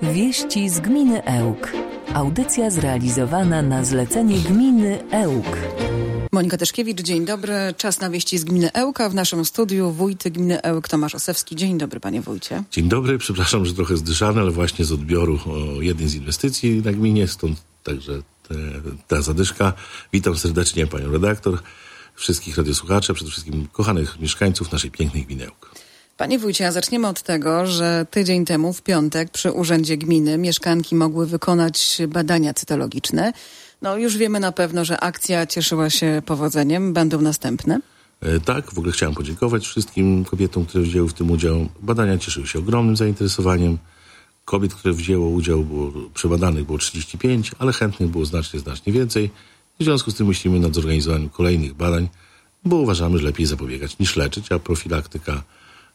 Wieści z gminy Ełk. Audycja zrealizowana na zlecenie gminy Ełk. Monika Tyszkiewicz, dzień dobry. Czas na wieści z gminy Ełk, a w naszym studiu wójt gminy Ełk Tomasz Osewski. Dzień dobry, panie wójcie. Dzień dobry, przepraszam, że trochę zdyszany, ale właśnie z odbioru jednej z inwestycji na gminie, stąd także ta zadyszka. Witam serdecznie panią redaktor, wszystkich radiosłuchaczy, przede wszystkim kochanych mieszkańców naszej pięknej gminy Ełk. Panie wójcie, a zaczniemy od tego, że tydzień temu w piątek przy urzędzie gminy mieszkanki mogły wykonać badania cytologiczne. No już wiemy na pewno, że akcja cieszyła się powodzeniem. Będą następne? Tak, w ogóle chciałem podziękować wszystkim kobietom, które wzięły w tym udział. Badania cieszyły się ogromnym zainteresowaniem. Kobiet, które wzięło udział, przebadanych było 35, ale chętnych było znacznie więcej. W związku z tym myślimy nad zorganizowaniem kolejnych badań, bo uważamy, że lepiej zapobiegać niż leczyć, a profilaktyka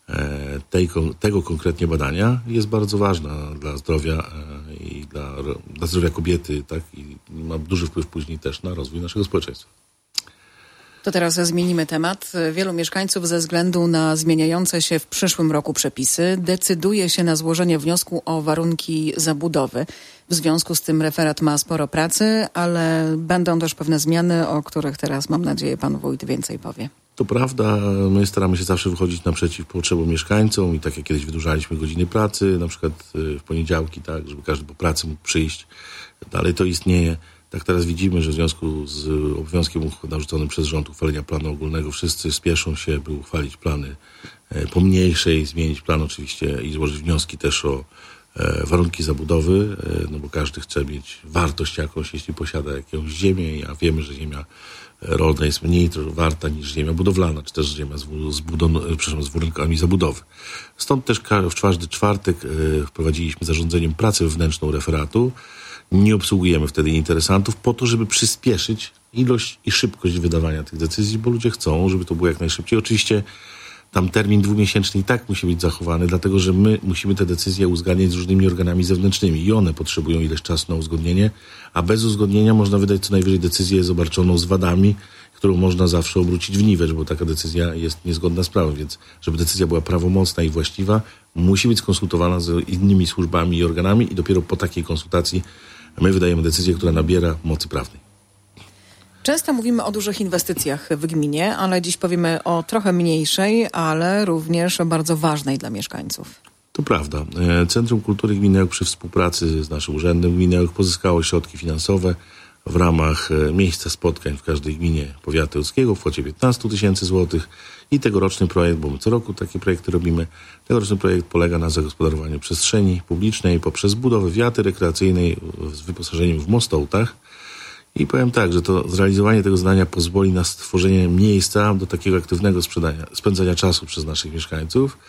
tego konkretnie badania jest bardzo ważna dla zdrowia i dla zdrowia kobiety, tak, i ma duży wpływ później też na rozwój naszego społeczeństwa. To teraz zmienimy temat. Wielu mieszkańców ze względu na zmieniające się w przyszłym roku przepisy decyduje się na złożenie wniosku o warunki zabudowy. W związku z tym referat ma sporo pracy, ale będą też pewne zmiany, o których teraz, mam nadzieję, pan wójt więcej powie. To prawda, my staramy się zawsze wychodzić naprzeciw potrzebom mieszkańcom i tak jak kiedyś wydłużaliśmy godziny pracy, na przykład w poniedziałki, tak, żeby każdy po pracy mógł przyjść. Dalej to istnieje. Tak teraz widzimy, że w związku z obowiązkiem narzuconym przez rząd uchwalenia planu ogólnego wszyscy spieszą się, by uchwalić plany pomniejsze i zmienić plan oczywiście i złożyć wnioski też o warunki zabudowy, no bo każdy chce mieć wartość jakąś, jeśli posiada jakąś ziemię, a wiemy, że ziemia rolna jest mniej warta niż ziemia budowlana, czy też ziemia z warunkami zabudowy. Stąd też w czwartek wprowadziliśmy zarządzeniem pracę wewnętrzną referatu. Nie obsługujemy wtedy interesantów po to, żeby przyspieszyć ilość i szybkość wydawania tych decyzji, bo ludzie chcą, żeby to było jak najszybciej. Oczywiście tam termin 2-miesięczny i tak musi być zachowany, dlatego że my musimy te decyzje uzgadniać z różnymi organami zewnętrznymi i one potrzebują ileś czasu na uzgodnienie, a bez uzgodnienia można wydać co najwyżej decyzję zobarczoną z wadami, którą można zawsze obrócić w niwecz, bo taka decyzja jest niezgodna z prawem, więc żeby decyzja była prawomocna i właściwa, musi być skonsultowana z innymi służbami i organami i dopiero po takiej konsultacji my wydajemy decyzję, która nabiera mocy prawnej. Często mówimy o dużych inwestycjach w gminie, ale dziś powiemy o trochę mniejszej, ale również bardzo ważnej dla mieszkańców. To prawda. Centrum Kultury Gminy Ełk przy współpracy z naszym urzędem Gminy Ełk pozyskało środki finansowe w ramach miejsca spotkań w każdej gminie powiatu ełckiego w kwocie 15 000 złotych i tegoroczny projekt, bo my co roku takie projekty robimy, tegoroczny projekt polega na zagospodarowaniu przestrzeni publicznej poprzez budowę wiaty rekreacyjnej z wyposażeniem w mostołtach. I powiem tak, że to zrealizowanie tego zadania pozwoli na stworzenie miejsca do takiego aktywnego spędzania czasu przez naszych mieszkańców.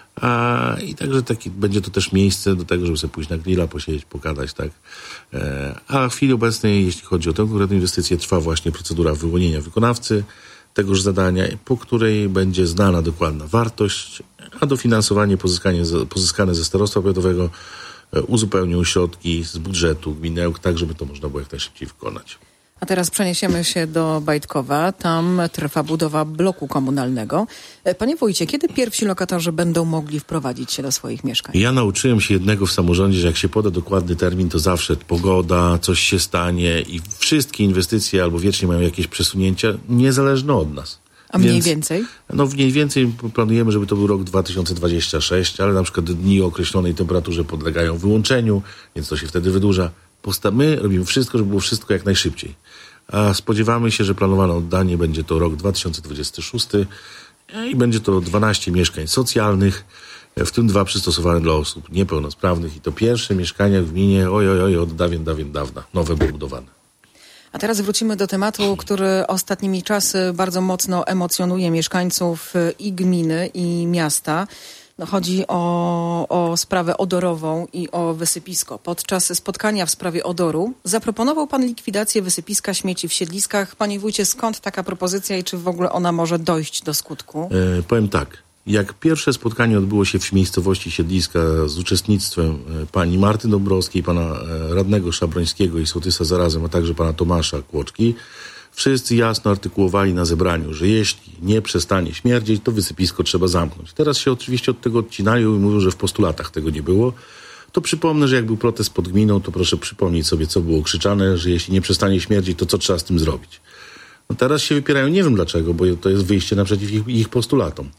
I także będzie to też miejsce do tego, żeby sobie pójść na grilla, posiedzieć, pogadać, tak. A w chwili obecnej, jeśli chodzi o tę konkretną inwestycję, trwa właśnie procedura wyłonienia wykonawcy tegoż zadania, po której będzie znana dokładna wartość, a dofinansowanie pozyskane ze starostwa powiatowego uzupełnią środki z budżetu gminy Ełk, tak żeby to można było jak najszybciej wykonać. A teraz przeniesiemy się do Bajtkowa. Tam trwa budowa bloku komunalnego. Panie wójcie, kiedy pierwsi lokatorzy będą mogli wprowadzić się do swoich mieszkań? Ja nauczyłem się jednego w samorządzie, że jak się poda dokładny termin, to zawsze pogoda, coś się stanie i wszystkie inwestycje albo wiecznie mają jakieś przesunięcia, niezależne od nas. A mniej więcej? No mniej więcej planujemy, żeby to był rok 2026, ale na przykład dni o określonej temperaturze podlegają wyłączeniu, więc to się wtedy wydłuża. My robimy wszystko, żeby było wszystko jak najszybciej. A spodziewamy się, że planowane oddanie będzie to rok 2026 i będzie to 12 mieszkań socjalnych, w tym 2 przystosowane dla osób niepełnosprawnych i to pierwsze mieszkania w gminie od dawien dawna, nowe budowane. A teraz wrócimy do tematu, który ostatnimi czasy bardzo mocno emocjonuje mieszkańców i gminy, i miasta. Chodzi o sprawę odorową i o wysypisko. Podczas spotkania w sprawie odoru zaproponował pan likwidację wysypiska śmieci w siedliskach. Panie wójcie, skąd taka propozycja i czy w ogóle ona może dojść do skutku? Powiem tak. Jak pierwsze spotkanie odbyło się w miejscowości Siedliska z uczestnictwem pani Marty Dąbrowskiej, pana radnego Szabrońskiego i sołtysa zarazem, a także pana Tomasza Kłoczki, wszyscy jasno artykułowali na zebraniu, że jeśli nie przestanie śmierdzieć, to wysypisko trzeba zamknąć. Teraz się oczywiście od tego odcinają i mówią, że w postulatach tego nie było. to przypomnę, że jak był protest pod gminą, to proszę przypomnieć sobie, co było krzyczane, że jeśli nie przestanie śmierdzić, to co trzeba z tym zrobić. No teraz się wypierają, nie wiem dlaczego, bo to jest wyjście naprzeciw ich postulatom.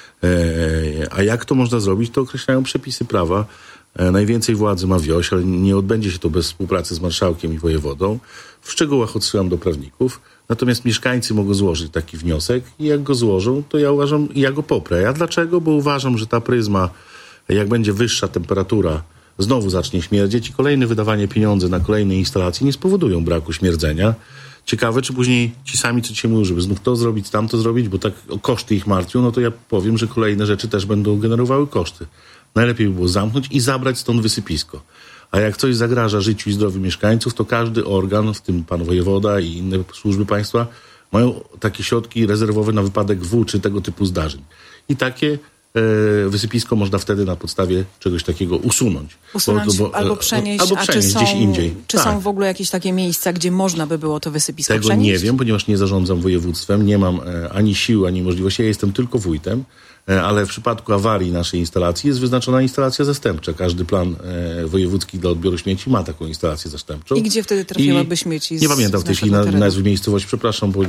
A jak to można zrobić, to określają przepisy prawa. Najwięcej władzy ma wioś, ale nie odbędzie się to bez współpracy z marszałkiem i wojewodą. W szczegółach odsyłam do prawników. Natomiast mieszkańcy mogą złożyć taki wniosek i jak go złożą, to ja uważam, ja go poprę. A dlaczego? Bo uważam, że ta pryzma, jak będzie wyższa temperatura, znowu zacznie śmierdzieć i kolejne wydawanie pieniędzy na kolejne instalacje nie spowodują braku śmierdzenia. Ciekawe, czy później ci sami, co dzisiaj mówią, żeby znów to zrobić, tamto zrobić, bo tak koszty ich martwią, no to ja powiem, że kolejne rzeczy też będą generowały koszty. Najlepiej by było zamknąć i zabrać stąd wysypisko. A jak coś zagraża życiu i zdrowiu mieszkańców, to każdy organ, w tym pan wojewoda i inne służby państwa, mają takie środki rezerwowe na wypadek czy tego typu zdarzeń. I takie wysypisko można wtedy na podstawie czegoś takiego usunąć. Albo przenieść, gdzieś indziej. Czy są w ogóle jakieś takie miejsca, gdzie można by było to wysypisko przenieść? Tego nie wiem, ponieważ nie zarządzam województwem, nie mam ani sił, ani możliwości. Ja jestem tylko wójtem, ale w przypadku awarii naszej instalacji jest wyznaczona instalacja zastępcza. Każdy plan wojewódzki dla odbioru śmieci ma taką instalację zastępczą. I gdzie wtedy trafiłaby śmieci? Nie pamiętam w tej chwili nazwy miejscowości, przepraszam, bo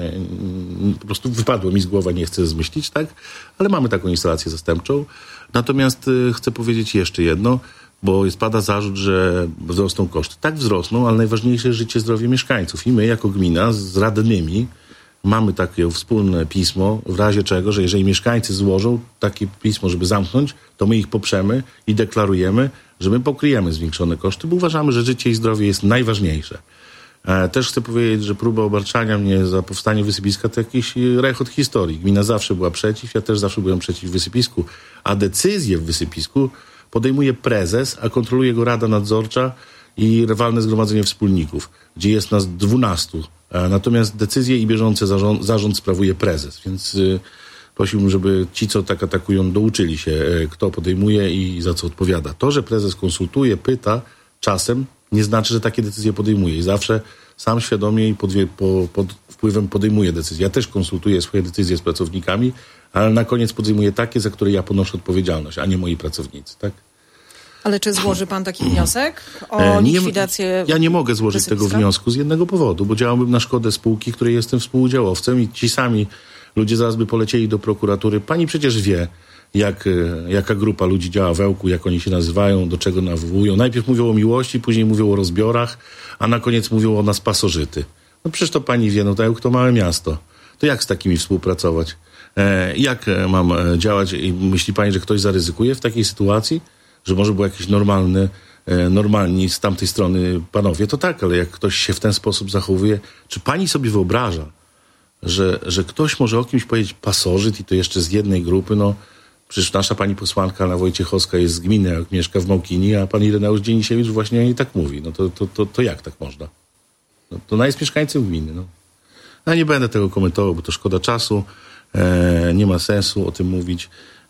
po prostu wypadło mi z głowy, nie chcę zmyślić, tak? Ale mamy taką instalację zastępczą. Natomiast chcę powiedzieć jeszcze jedno, bo pada zarzut, że wzrosną koszty. Tak wzrosną, ale najważniejsze jest życie, zdrowie mieszkańców. I my jako gmina z radnymi mamy takie wspólne pismo, w razie czego, że jeżeli mieszkańcy złożą takie pismo, żeby zamknąć, to my ich poprzemy i deklarujemy, że my pokryjemy zwiększone koszty, bo uważamy, że życie i zdrowie jest najważniejsze. Też chcę powiedzieć, że próba obarczania mnie za powstanie wysypiska to jakiś rechot historii. Gmina zawsze była przeciw, ja też zawsze byłem przeciw wysypisku, a decyzje w wysypisku podejmuje prezes, a kontroluje go Rada Nadzorcza i walne zgromadzenie wspólników, gdzie jest nas 12. Natomiast decyzje i bieżący zarząd sprawuje prezes, więc prosiłbym, żeby ci, co tak atakują, douczyli się, kto podejmuje i za co odpowiada. To, że prezes konsultuje, pyta, czasem nie znaczy, że takie decyzje podejmuje i zawsze sam świadomie i pod wpływem podejmuje decyzje. Ja też konsultuję swoje decyzje z pracownikami, ale na koniec podejmuję takie, za które ja ponoszę odpowiedzialność, a nie moi pracownicy, tak? Ale czy złoży pan taki wniosek o likwidację? Ja nie mogę złożyć tego wniosku z jednego powodu, bo działałbym na szkodę spółki, której jestem współudziałowcem i ci sami ludzie zaraz by polecieli do prokuratury. Pani przecież wie, jaka grupa ludzi działa w Ełku, jak oni się nazywają, do czego nawołują. Najpierw mówią o miłości, później mówią o rozbiorach, a na koniec mówią o nas pasożyty. No przecież to pani wie, no to Ełk to małe miasto. To jak z takimi współpracować? Jak mam działać? I myśli pani, że ktoś zaryzykuje w takiej sytuacji? Że może był jakiś normalni z tamtej strony panowie, to tak, ale jak ktoś się w ten sposób zachowuje, czy pani sobie wyobraża, że ktoś może o kimś powiedzieć pasożyt i to jeszcze z jednej grupy, no przecież nasza pani posłanka Anna Wojciechowska jest z gminy, jak mieszka w Małkini, a pan Ireneusz Dzienisiewicz właśnie o niej tak mówi. No to jak tak można? No, to ona jest mieszkańcem gminy, no. Ja nie będę tego komentował, bo to szkoda czasu, nie ma sensu o tym mówić.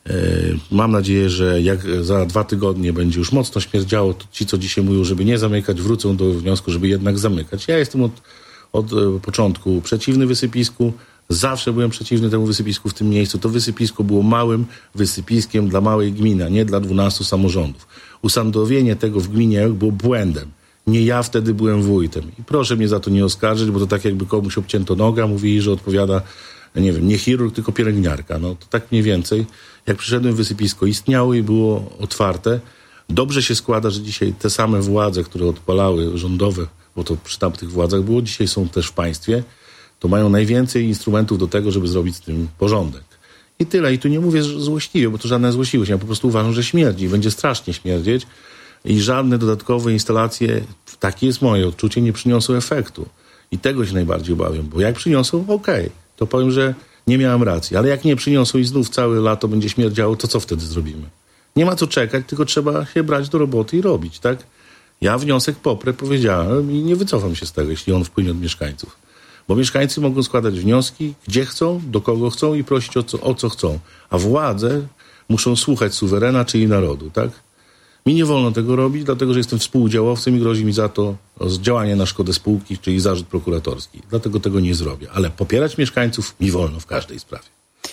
Mam nadzieję, że jak za 2 tygodnie będzie już mocno śmierdziało, to ci, co dzisiaj mówią, żeby nie zamykać, wrócą do wniosku, żeby jednak zamykać. Ja jestem od początku przeciwny wysypisku. Zawsze byłem przeciwny temu wysypisku w tym miejscu. To wysypisko było małym wysypiskiem dla małej gminy, a nie dla 12 samorządów. Usadowienie tego w gminie było błędem. Nie ja wtedy byłem wójtem. I proszę mnie za to nie oskarżyć, bo to tak jakby komuś obcięto nogę, mówili, że odpowiada, nie wiem, nie chirurg, tylko pielęgniarka. No to tak mniej więcej. Jak przyszedłem, wysypisko istniało i było otwarte. Dobrze się składa, że dzisiaj te same władze, które odpalały rządowe, bo to przy tamtych władzach było, dzisiaj są też w państwie, to mają najwięcej instrumentów do tego, żeby zrobić z tym porządek. I tyle. I tu nie mówię złośliwie, bo to żadna złośliwość. Ja po prostu uważam, że śmierdzi. Będzie strasznie śmierdzieć i żadne dodatkowe instalacje, takie jest moje odczucie, nie przyniosą efektu. I tego się najbardziej obawiam, bo jak przyniosą, okej, to powiem, że nie miałem racji. Ale jak nie przyniosą i znów całe lato będzie śmierdziało, to co wtedy zrobimy? Nie ma co czekać, tylko trzeba się brać do roboty i robić, tak? Ja wniosek poprę, powiedziałem i nie wycofam się z tego, jeśli on wpłynie od mieszkańców. Bo mieszkańcy mogą składać wnioski, gdzie chcą, do kogo chcą i prosić o co chcą. A władze muszą słuchać suwerena, czyli narodu, tak? Mi nie wolno tego robić, dlatego że jestem współudziałowcem i grozi mi za to działanie na szkodę spółki, czyli zarzut prokuratorski. Dlatego tego nie zrobię. Ale popierać mieszkańców mi wolno w każdej sprawie. I tyle.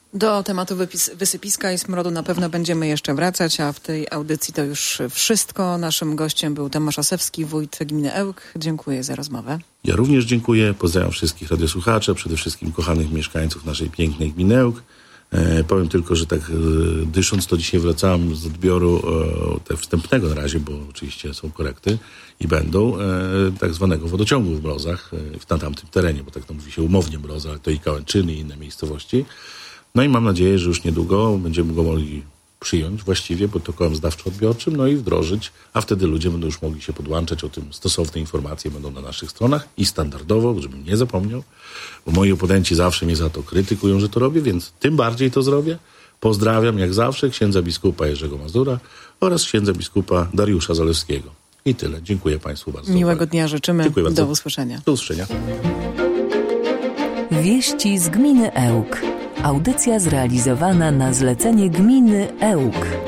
Do tematu wysypiska i smrodu na pewno będziemy jeszcze wracać, a w tej audycji to już wszystko. Naszym gościem był Tomasz Osewski, wójt gminy Ełk. Dziękuję za rozmowę. Ja również dziękuję. Pozdrawiam wszystkich radiosłuchaczy, przede wszystkim kochanych mieszkańców naszej pięknej gminy Ełk. Powiem tylko, że tak dysząc, to dzisiaj wracałem z odbioru wstępnego na razie, bo oczywiście są korekty i będą, tak zwanego wodociągu w Mrozach, na tamtym terenie, bo tak to mówi się umownie Mrozy, ale to i Kałęczyny i inne miejscowości. No i mam nadzieję, że już niedługo będziemy go mogli przyjąć właściwie protokołem zdawczo-odbiorczym, no i wdrożyć, a wtedy ludzie będą już mogli się podłączać o tym. Stosowne informacje będą na naszych stronach i standardowo, żebym nie zapomniał, bo moi oponenci zawsze mnie za to krytykują, że to robię, więc tym bardziej to zrobię. Pozdrawiam jak zawsze księdza biskupa Jerzego Mazura oraz księdza biskupa Dariusza Zalewskiego. I tyle. Dziękuję Państwu bardzo. Miłego dnia życzymy. Dziękuję bardzo. Do usłyszenia. Do usłyszenia. Wieści z gminy Ełk. Audycja zrealizowana na zlecenie gminy Ełk.